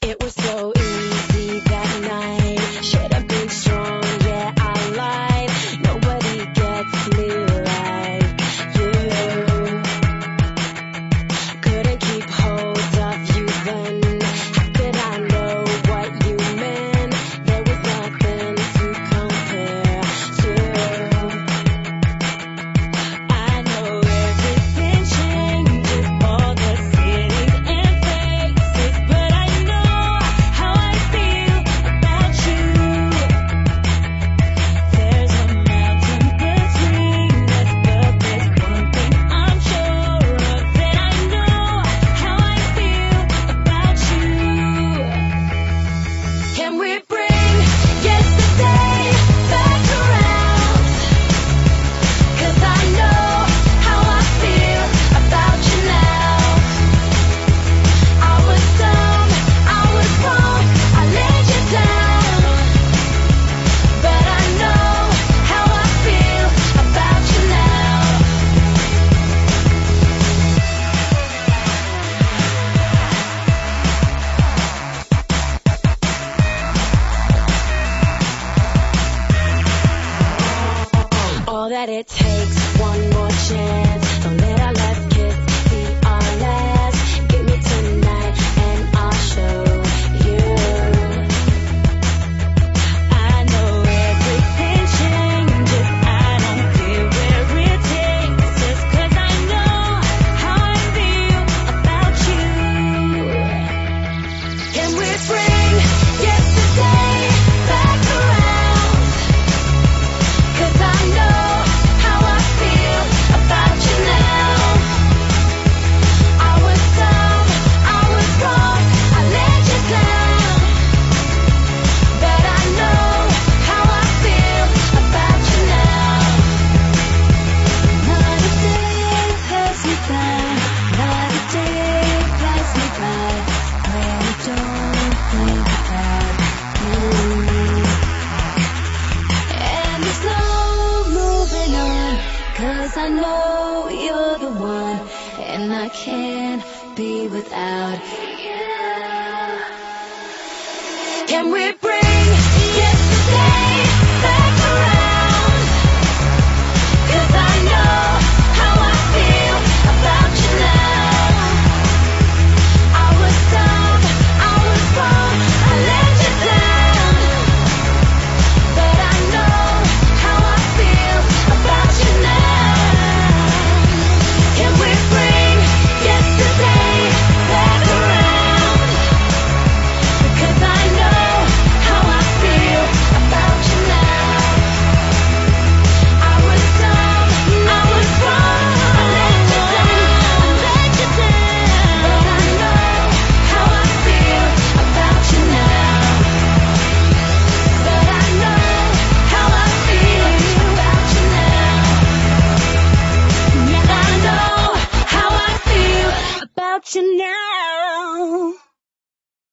It was so easy that night. Should have been strong, yeah, I lied. Nobody gets me like you. Couldn't keep hold of you then. How could I know what you meant? There was nothing to compare to. I know everything changes, all the cities and faces, but I know how I feel about you. There's a mountain between us, but there's one thing I'm sure of, that I know how I feel about you. Can we bring yesterday back around? 'Cause I know how I feel about you now. I was dumb, I was wrong, I let you down. But I know how I feel about you now. All that it takes, one more chance. Don't let our last kiss be our last. Give me tonight and I'll show you. I know everything changes, I don't care where it takes us, 'cause I know how I feel about you. Can we bring yesterday back around? 'Cause I know how I feel about you now. I was dumb, I was wrong, I let you down. But I know how I feel about you now. Not a day passes me by, not a day passes me by, when I don't think about you. And there's no moving on, 'cause I know you're the one, and I can't be without you. Can we bring